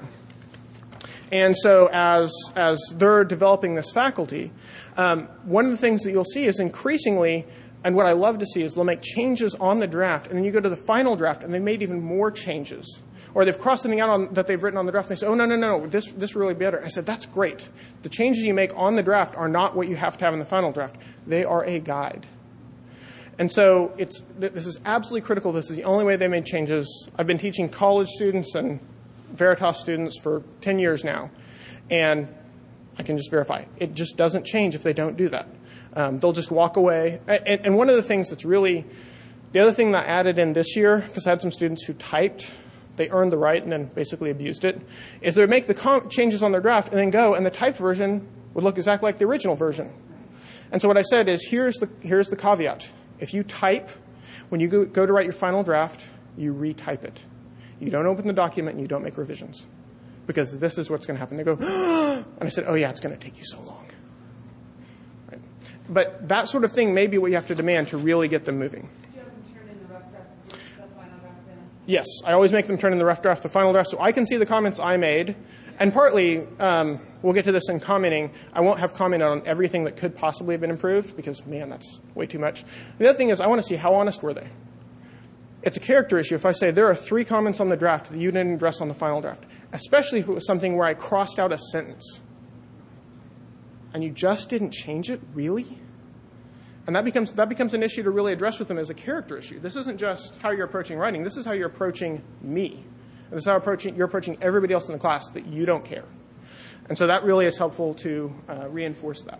And so as they're developing this faculty, one of the things that you'll see is increasingly, and what I love to see is they'll make changes on the draft, and then you go to the final draft, and they made even more changes. Or they've crossed something out that they've written on the draft, and they say, oh, no, this really better. I said, that's great. The changes you make on the draft are not what you have to have in the final draft. They are a guide. And so this is absolutely critical. This is the only way they made changes. I've been teaching college students and Veritas students for 10 years now, and I can just verify. It just doesn't change if they don't do that. They'll just walk away. And one of the things that's really, the other thing that I added in this year, because I had some students who typed, they earned the right and then basically abused it, is they would make the changes on their draft and then go, and the typed version would look exactly like the original version. And so what I said is, here's the caveat. If you type, when you go to write your final draft, you retype it. You don't open the document and you don't make revisions. Because this is what's going to happen. They go, and I said, oh yeah, it's going to take you so long. Right? But that sort of thing may be what you have to demand to really get them moving. Do you have them turn in the rough draft before the final draft Yes, I always make them turn in the rough draft, the final draft, so I can see the comments I made. And partly, we'll get to this in commenting, I won't have commented on everything that could possibly have been improved because, man, that's way too much. The other thing is I want to see how honest were they. It's a character issue if I say there are 3 comments on the draft that you didn't address on the final draft, especially if it was something where I crossed out a sentence. And you just didn't change it, really? And that becomes an issue to really address with them as a character issue. This isn't just how you're approaching writing. This is how you're approaching me. And this is how you're approaching everybody else in the class, that you don't care. And so that really is helpful to reinforce that.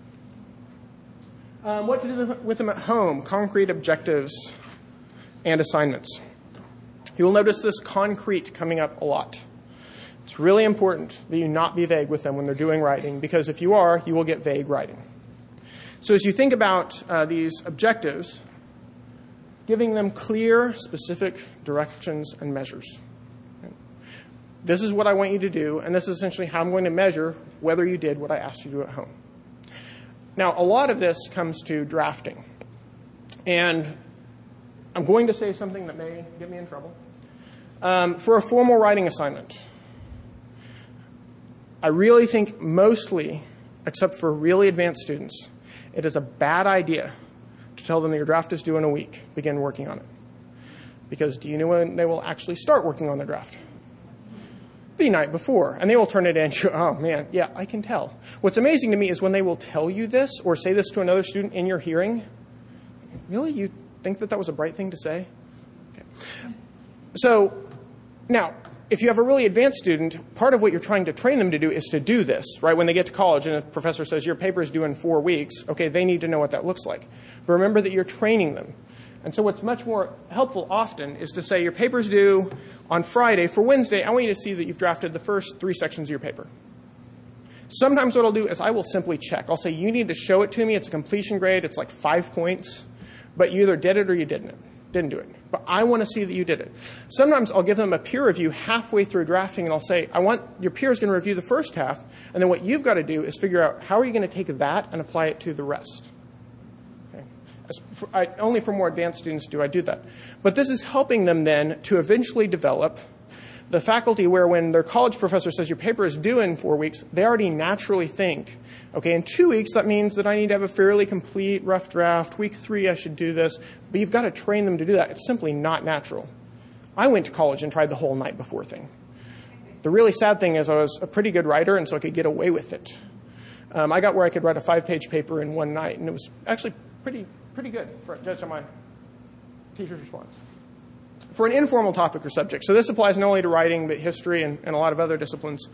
What to do with them at home, concrete objectives and assignments. You'll notice this concrete coming up a lot. It's really important that you not be vague with them when they're doing writing, because if you are, you will get vague writing. So as you think about these objectives, giving them clear, specific directions and measures. This is what I want you to do, and this is essentially how I'm going to measure whether you did what I asked you to do at home. Now, a lot of this comes to drafting. And I'm going to say something that may get me in trouble. For a formal writing assignment, I really think mostly, except for really advanced students, it is a bad idea to tell them that your draft is due in a week. Begin working on it. Because do you know when they will actually start working on the draft? The night before. And they will turn it into, oh man, yeah, I can tell. What's amazing to me is when they will tell you this or say this to another student in your hearing. Really? You think that was a bright thing to say? Okay. So now, if you have a really advanced student, part of what you're trying to train them to do is to do this, right? When they get to college and a professor says your paper is due in 4 weeks, okay, they need to know what that looks like. But remember that you're training them. And so what's much more helpful often is to say your paper's due on Friday. For Wednesday, I want you to see that you've drafted the first 3 sections of your paper. Sometimes what I'll do is I will simply check. I'll say you need to show it to me. It's a completion grade. It's like 5 points. But you either did it or you didn't do it. But I want to see that you did it. Sometimes I'll give them a peer review halfway through drafting, and I'll say, your peer is going to review the first half, and then what you've got to do is figure out how are you going to take that and apply it to the rest. Okay? Only for more advanced students do I do that. But this is helping them then to eventually develop the faculty where when their college professor says your paper is due in 4 weeks, they already naturally think, okay, in 2 weeks, that means that I need to have a fairly complete rough draft. Week 3, I should do this. But you've got to train them to do that. It's simply not natural. I went to college and tried the whole night before thing. The really sad thing is I was a pretty good writer, and so I could get away with it. I got where I could write a 5-page paper in one night, and it was actually pretty good, judged on my teacher's response. For an informal topic or subject, so this applies not only to writing, but history and a lot of other disciplines,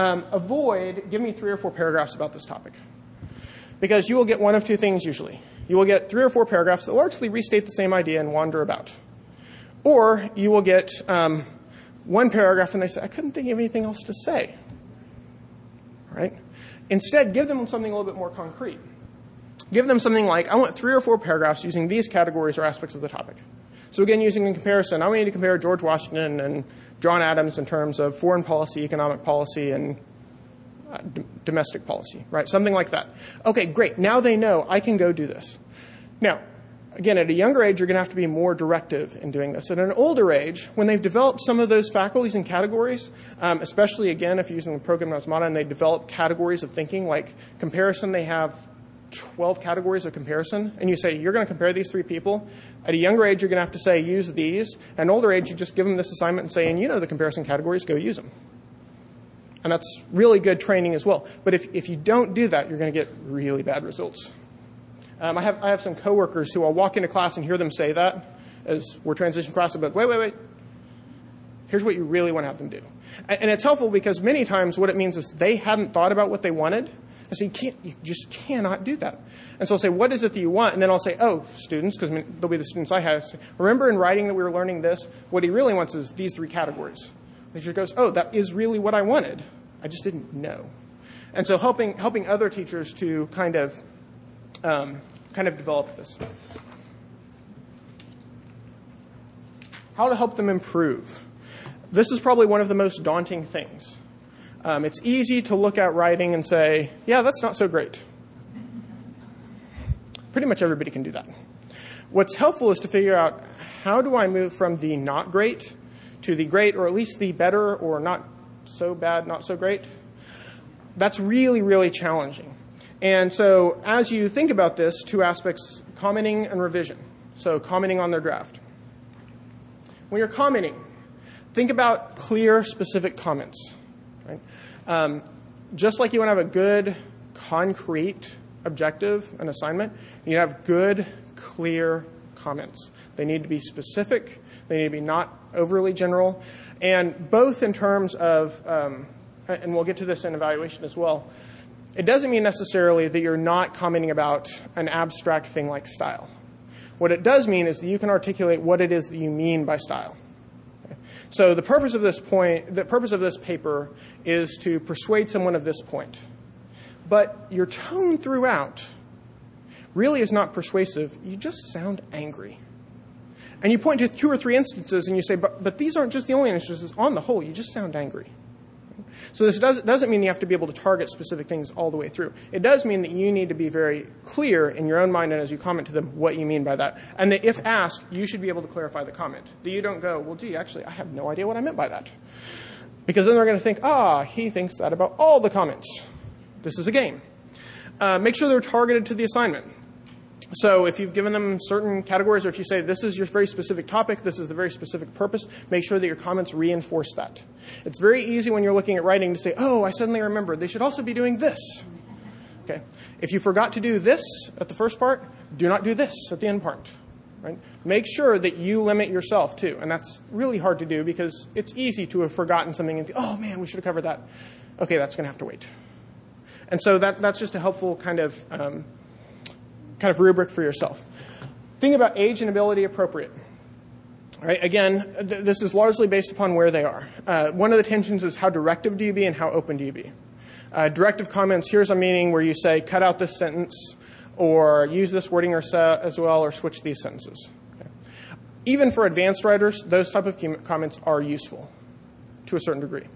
give me 3 or 4 paragraphs about this topic. Because you will get one of 2 things usually. You will get 3 or 4 paragraphs that largely restate the same idea and wander about. Or you will get 1 paragraph and they say, I couldn't think of anything else to say. All right? Instead, give them something a little bit more concrete. Give them something like, I want 3 or 4 paragraphs using these categories or aspects of the topic. So again, using in comparison, I want you to compare George Washington and John Adams in terms of foreign policy, economic policy, and domestic policy, right? Something like that. Okay, great. Now they know I can go do this. Now, again, at a younger age, you're going to have to be more directive in doing this. At an older age, when they've developed some of those faculties and categories, especially, again, if you're using the program as modern, they develop categories of thinking, like comparison, they have 12 categories of comparison, and you say, you're going to compare these 3 people. At a younger age, you're going to have to say, use these. At an older age, you just give them this assignment and say, and you know the comparison categories, go use them. And that's really good training as well. But if you don't do that, you're going to get really bad results. I have some coworkers who I'll walk into class and hear them say that as we're transition class. I'll be like, wait. Here's what you really want to have them do. And it's helpful because many times what it means is they hadn't thought about what they wanted. And so you just cannot do that. And so I'll say, what is it that you want? And then I'll say, oh, students, because they'll be the students I have. Say, remember in writing that we were learning this? What he really wants is these 3 categories. The teacher goes, oh, that is really what I wanted. I just didn't know. And so helping other teachers to kind of develop this. How to help them improve. This is probably one of the most daunting things. It's easy to look at writing and say, yeah, that's not so great. Pretty much everybody can do that. What's helpful is to figure out, how do I move from the not great to the great, or at least the better, or not so bad, not so great? That's really, really challenging. And so as you think about this, two aspects, commenting and revision. So commenting on their draft. When you're commenting, think about clear, specific comments. Right? Just like you want to have a good, concrete objective, an assignment, you have good, clear comments. They need to be specific. They need to be not overly general. And both in terms of, and we'll get to this in evaluation as well, it doesn't mean necessarily that you're not commenting about an abstract thing like style. What it does mean is that you can articulate what it is that you mean by style. Okay? So the purpose of this paper is to persuade someone of this point. But your tone throughout really is not persuasive. You just sound angry. And you point to 2 or 3 instances and you say, but these aren't just the only instances. On the whole, you just sound angry. So this doesn't mean you have to be able to target specific things all the way through. It does mean that you need to be very clear in your own mind and as you comment to them what you mean by that. And that if asked, you should be able to clarify the comment. That you don't go, well, gee, actually, I have no idea what I meant by that. Because then they're going to think, he thinks that about all the comments. This is a game. Make sure they're targeted to the assignment. So if you've given them certain categories, or if you say this is your very specific topic, this is the very specific purpose, make sure that your comments reinforce that. It's very easy when you're looking at writing to say, I suddenly remembered they should also be doing this. Okay. If you forgot to do this at the first part, do not do this at the end part. Right? Make sure that you limit yourself too. And that's really hard to do because it's easy to have forgotten something and think, man, we should have covered that. Okay, that's going to have to wait. And so that's just a helpful kind of rubric for yourself. Think about age and ability appropriate. All right, again, this is largely based upon where they are. One of the tensions is how directive do you be and how open do you be. Directive comments, here's a meaning where you say, cut out this sentence, or use this wording as well, or switch these sentences. Okay. Even for advanced writers, those type of comments are useful to a certain degree.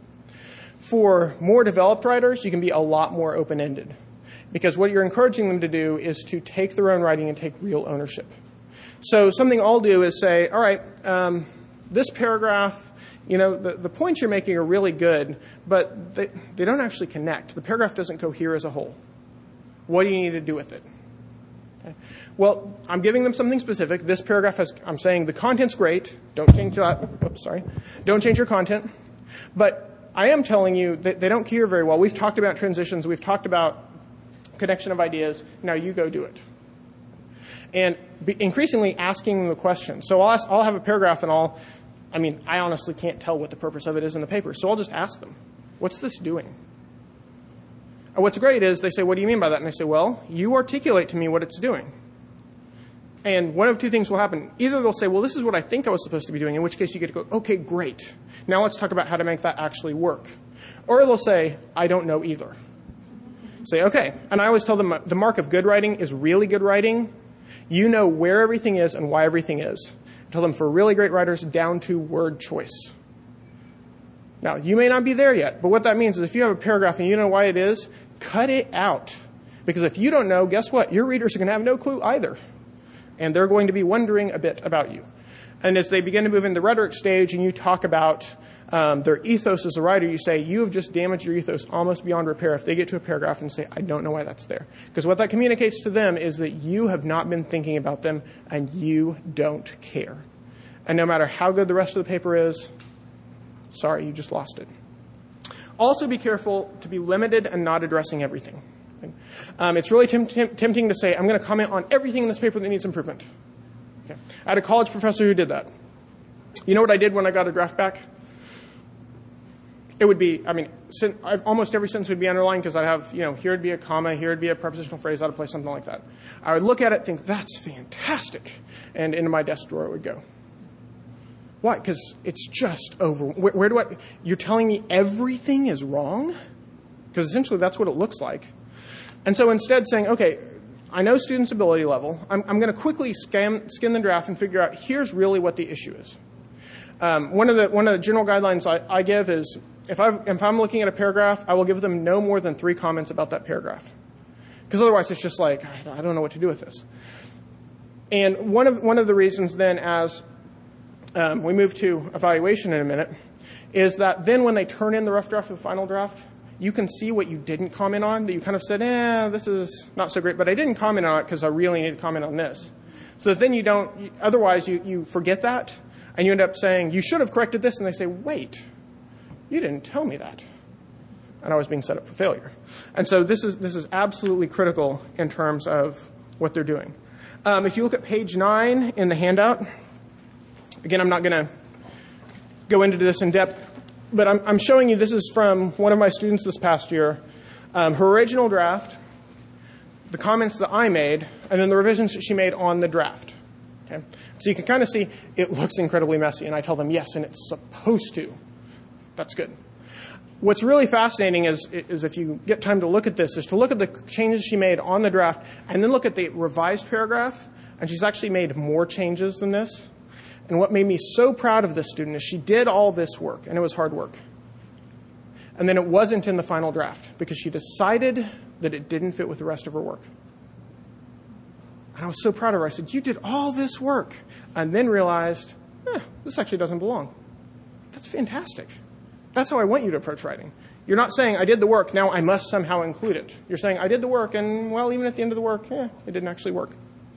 For more developed writers, you can be a lot more open-ended. Because what you're encouraging them to do is to take their own writing and take real ownership. So something I'll do is say, all right, this paragraph, the points you're making are really good, but they don't actually connect. The paragraph doesn't cohere as a whole. What do you need to do with it? Okay. Well, I'm giving them something specific. This paragraph I'm saying the content's great. Don't change that. Oops, sorry. Don't change your content. But I am telling you that they don't cohere very well. We've talked about transitions. We've talked about connection of ideas. Now you go do it. And increasingly asking them the question. So I'll have a paragraph and I honestly can't tell what the purpose of it is in the paper. So I'll just ask them, what's this doing? And what's great is they say, what do you mean by that? And I say, well, you articulate to me what it's doing. And one of 2 things will happen. Either they'll say, well, this is what I think I was supposed to be doing, in which case you get to go, okay, great. Now let's talk about how to make that actually work. Or they'll say, I don't know either. Say, okay. And I always tell them the mark of good writing is really good writing. You know where everything is and why everything is. I tell them for really great writers, down to word choice. Now, you may not be there yet, but what that means is if you have a paragraph and you know why it is, cut it out. Because if you don't know, guess what? Your readers are going to have no clue either. And they're going to be wondering a bit about you. And as they begin to move into the rhetoric stage and you talk about their ethos as a writer, you say, you have just damaged your ethos almost beyond repair if they get to a paragraph and say, I don't know why that's there. Because what that communicates to them is that you have not been thinking about them and you don't care. And no matter how good the rest of the paper is, sorry, you just lost it. Also be careful to be limited and not addressing everything. It's really tempting to say, I'm going to comment on everything in this paper that needs improvement. Okay. I had a college professor who did that. You know what I did when I got a draft back? It would be, almost every sentence would be underlined because I'd have, here would be a comma, here would be a prepositional phrase out of place, something like that. I would look at it, think, that's fantastic, and into my desk drawer it would go. Why? Because it's just over. You're telling me everything is wrong? Because essentially that's what it looks like. And so instead saying, okay, I know students' ability level. I'm going to quickly skim the draft and figure out here's really what the issue is. One of the general guidelines I give is if I'm looking at a paragraph, I will give them no more than 3 comments about that paragraph. Because otherwise it's just like, I don't know what to do with this. And one of the reasons then, as we move to evaluation in a minute, is that then when they turn in the rough draft to the final draft, you can see what you didn't comment on, that you kind of said, this is not so great, but I didn't comment on it because I really need to comment on this. So then you don't, otherwise you forget that, and you end up saying, you should have corrected this, and they say, wait, you didn't tell me that. And I was being set up for failure. And so this is absolutely critical in terms of what they're doing. If you look at page 9 in the handout, again, I'm not going to go into this in depth, but I'm showing you, this is from one of my students this past year, her original draft, the comments that I made, and then the revisions that she made on the draft. Okay? So you can kind of see it looks incredibly messy, and I tell them, yes, and it's supposed to. That's good. What's really fascinating is if you get time to look at this, is to look at the changes she made on the draft and then look at the revised paragraph, and she's actually made more changes than this. And what made me so proud of this student is she did all this work, and it was hard work. And then it wasn't in the final draft because she decided that it didn't fit with the rest of her work. And I was so proud of her. I said, you did all this work, and then realized, this actually doesn't belong. That's fantastic. That's how I want you to approach writing. You're not saying, I did the work, now I must somehow include it. You're saying, I did the work, and, well, even at the end of the work, it didn't actually work.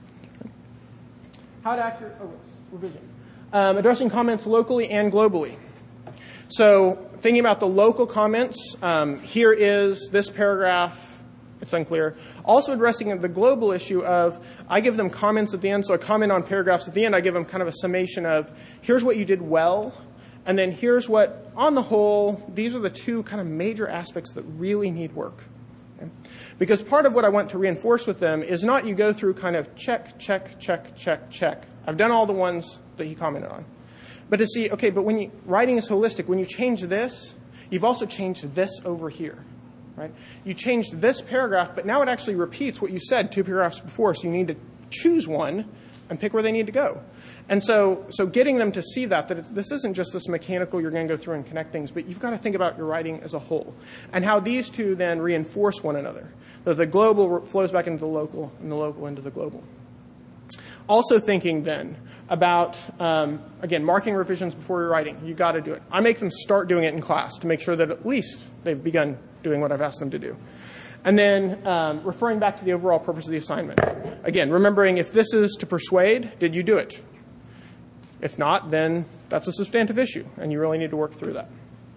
How to accurate revision. Addressing comments locally and globally. So thinking about the local comments, here is this paragraph. It's unclear. Also addressing the global issue of, I give them comments at the end, so I comment on paragraphs at the end. I give them kind of a summation of, here's what you did well, and then here's what, on the whole, these are the two kind of major aspects that really need work. Okay? Because part of what I want to reinforce with them is not you go through kind of check, check, check, check, check. I've done all the ones that he commented on. But to see, okay, but when writing is holistic, when you change this, you've also changed this over here. Right? You changed this paragraph, but now it actually repeats what you said 2 paragraphs before, so you need to choose one and pick where they need to go. And so getting them to see that this isn't just this mechanical, you're going to go through and connect things, but you've got to think about your writing as a whole and how these two then reinforce one another. That the global flows back into the local and the local into the global. Also thinking then about, again, marking revisions before you're writing. You've got to do it. I make them start doing it in class to make sure that at least they've begun doing what I've asked them to do. And then referring back to the overall purpose of the assignment. Again, remembering if this is to persuade, did you do it? If not, then that's a substantive issue, and you really need to work through that.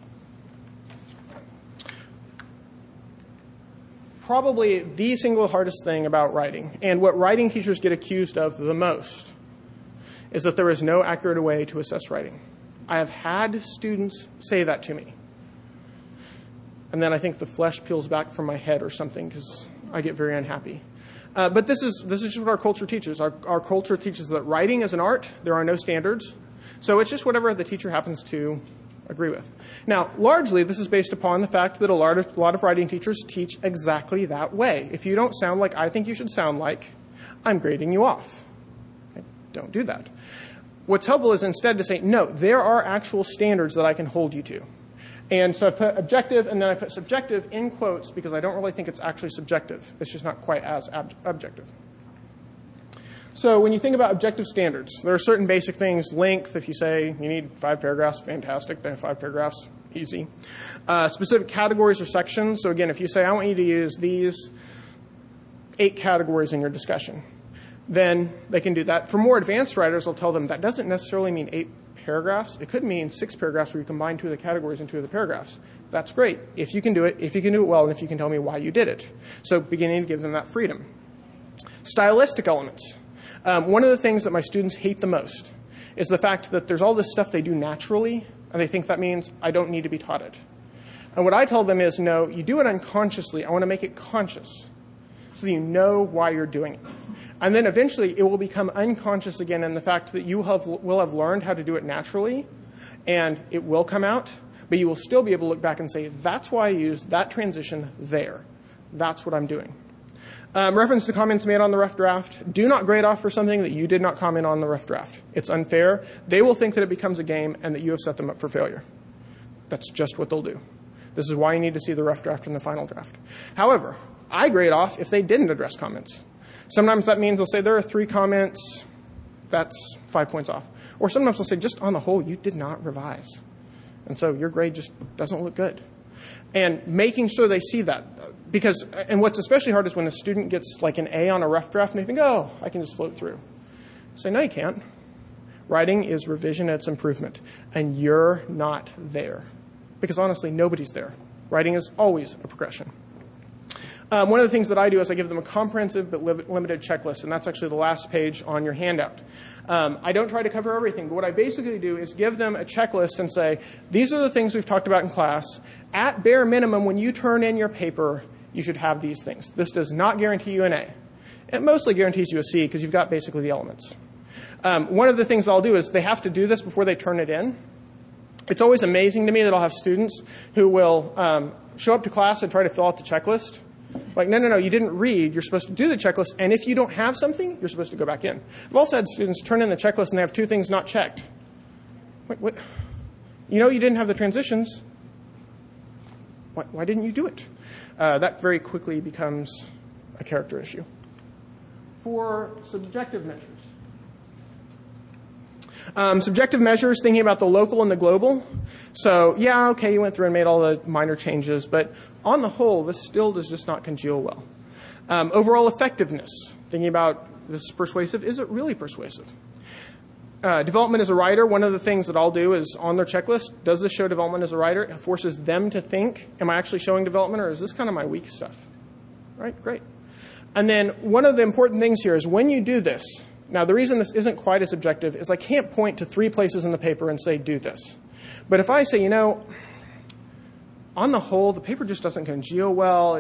Probably the single hardest thing about writing, and what writing teachers get accused of the most, is that there is no accurate way to assess writing. I have had students say that to me. And then I think the flesh peels back from my head or something because I get very unhappy. But this is just what our culture teaches. Our culture teaches that writing is an art. There are no standards. So it's just whatever the teacher happens to agree with. Now, largely, this is based upon the fact that a lot of writing teachers teach exactly that way. If you don't sound like I think you should sound like, I'm grading you off. Okay? Don't do that. What's helpful is instead to say, no, there are actual standards that I can hold you to. And so I put objective, and then I put subjective in quotes because I don't really think it's actually subjective. It's just not quite as objective. So when you think about objective standards, there are certain basic things. Length, if you say you need 5 paragraphs, fantastic. They have 5 paragraphs, easy. Specific categories or sections. So again, if you say, I want you to use these 8 categories in your discussion, then they can do that. For more advanced writers, I'll tell them that doesn't necessarily mean 8 paragraphs. It could mean 6 paragraphs where you combine 2 of the categories and 2 of the paragraphs. That's great. If you can do it well, and if you can tell me why you did it. So beginning to give them that freedom. Stylistic elements. One of the things that my students hate the most is the fact that there's all this stuff they do naturally, and they think that means I don't need to be taught it. And what I tell them is, no, you do it unconsciously. I want to make it conscious so that you know why you're doing it. And then eventually it will become unconscious again in the fact that you will have learned how to do it naturally, and it will come out, but you will still be able to look back and say, that's why I used that transition there. That's what I'm doing. Reference to comments made on the rough draft. Do not grade off for something that you did not comment on the rough draft. It's unfair. They will think that it becomes a game and that you have set them up for failure. That's just what they'll do. This is why you need to see the rough draft and the final draft. However, I grade off if they didn't address comments. Sometimes that means they'll say there are 3 comments. That's 5 points off. Or sometimes they'll say, just on the whole, you did not revise. And so your grade just doesn't look good. And making sure they see that. Because, and what's especially hard is when a student gets like an A on a rough draft and they think, oh, I can just float through. Say, no, you can't. Writing is revision, it's improvement. And you're not there. Because honestly, nobody's there. Writing is always a progression. One of the things that I do is I give them a comprehensive but limited checklist, and that's actually the last page on your handout. I don't try to cover everything, but what I basically do is give them a checklist and say, these are the things we've talked about in class. At bare minimum, when you turn in your paper, you should have these things. This does not guarantee you an A. It mostly guarantees you a C because you've got basically the elements. One of the things I'll do is they have to do this before they turn it in. It's always amazing to me that I'll have students who will show up to class and try to fill out the checklist. Like, no, you didn't read. You're supposed to do the checklist, and if you don't have something, you're supposed to go back in. I've also had students turn in the checklist, and they have 2 things not checked. Wait, what? You know you didn't have the transitions. Why didn't you do it? That very quickly becomes a character issue. For subjective measures. Subjective measures, thinking about the local and the global. So, yeah, okay, you went through and made all the minor changes, but on the whole, this still does just not congeal well. Overall effectiveness, thinking about this is persuasive. Is it really persuasive? Development as a writer, one of the things that I'll do is on their checklist, does this show development as a writer? It forces them to think, am I actually showing development, or is this kind of my weak stuff? Right, great. And then one of the important things here is when you do this, now, the reason this isn't quite as objective is I can't point to 3 places in the paper and say, do this. But if I say, on the whole, the paper just doesn't congeal well,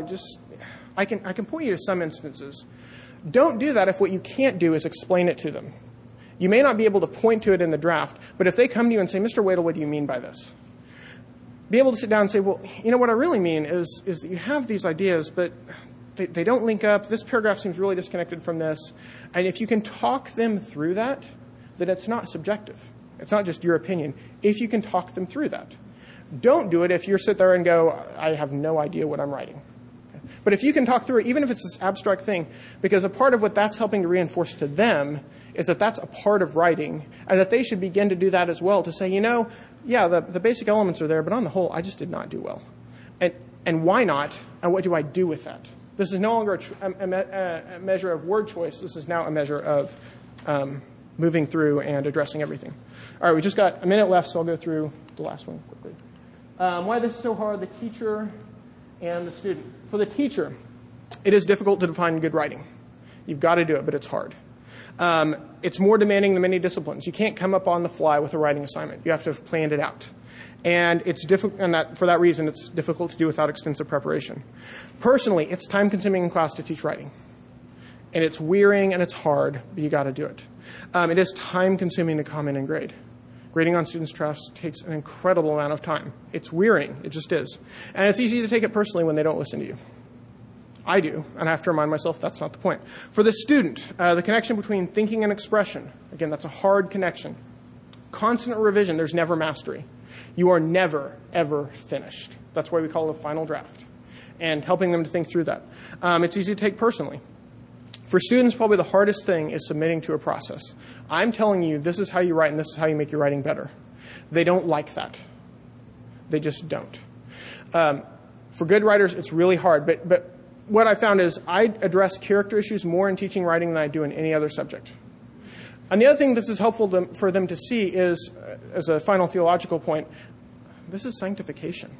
I can point you to some instances. Don't do that if what you can't do is explain it to them. You may not be able to point to it in the draft, but if they come to you and say, Mr. Wadle, what do you mean by this? Be able to sit down and say, well, what I really mean is that you have these ideas, but they don't link up. This paragraph seems really disconnected from this. And if you can talk them through that, then it's not subjective. It's not just your opinion. If you can talk them through that. Don't do it if you sit there and go, I have no idea what I'm writing. Okay? But if you can talk through it, even if it's this abstract thing, because a part of what that's helping to reinforce to them is that that's a part of writing, and that they should begin to do that as well, to say, the basic elements are there, but on the whole, I just did not do well. And why not? And what do I do with that? This is no longer a measure of word choice. This is now a measure of moving through and addressing everything. All right, we just got a minute left, so I'll go through the last one quickly. Why this is so hard, the teacher and the student. For the teacher, it is difficult to define good writing. You've got to do it, but it's hard. It's more demanding than many disciplines. You can't come up on the fly with a writing assignment. You have to have planned it out. And it's difficult, and for that reason, it's difficult to do without extensive preparation. Personally, it's time-consuming in class to teach writing. And it's wearying and it's hard, but you got to do it. It is time-consuming to comment and grade. Grading on students' drafts takes an incredible amount of time. It's wearying. It just is. And it's easy to take it personally when they don't listen to you. I do, and I have to remind myself that's not the point. For the student, the connection between thinking and expression, again, that's a hard connection. Constant revision, there's never mastery. You are never, ever finished. That's why we call it a final draft. And helping them to think through that. It's easy to take personally. For students, probably the hardest thing is submitting to a process. I'm telling you, this is how you write and this is how you make your writing better. They don't like that. They just don't. For good writers, it's really hard. But what I found is I address character issues more in teaching writing than I do in any other subject. And the other thing this is helpful for them to see is, as a final theological point, this is sanctification.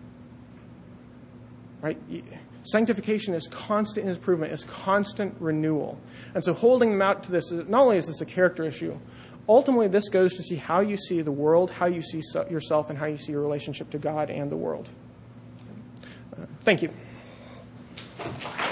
Right? Sanctification is constant improvement, is constant renewal. And so holding them out to this, not only is this a character issue, ultimately this goes to see how you see the world, how you see yourself, and how you see your relationship to God and the world. Thank you.